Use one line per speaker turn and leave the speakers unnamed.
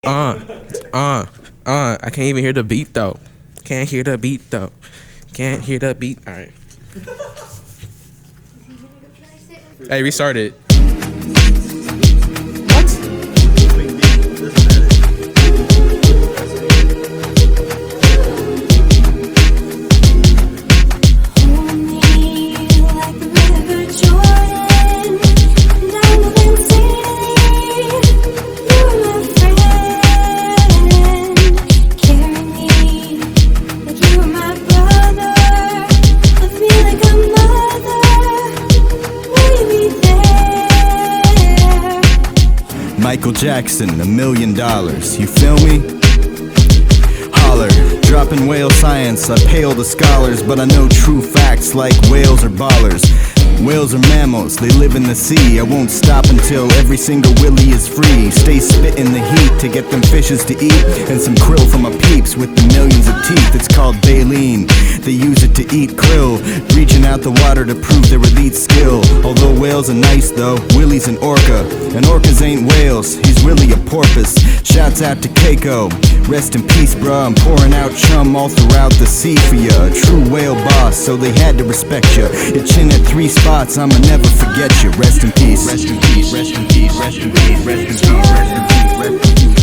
I can't even hear the beat though. Can't hear the beat though. Can't hear the beat. All right. Hey, restart it.
Michael Jackson, $1 million, you feel me? Holler, dropping whale science, I pale the scholars, but I know true facts like whales are ballers. Whales are mammals, they live in the sea. I won't stop until every single willy is free. Stay spitting the heat to get them fishes to eat, and some krill from my peeps with the millions of teeth. It's called baleen, they use it to eat krill, reaching out the water to prove their elite skill. Although whales are nice though, Willie's an orca, and orcas ain't whales, he's really a porpoise. Shouts out to Keiko, rest in peace bruh, I'm pouring out chum all throughout the sea for ya. A true whale boss, so they had to respect ya. Your chin at 3 spots, I'ma never forget you. Rest in peace. Rest in peace, rest in peace, rest in peace, rest in peace, rest in peace, rest in peace.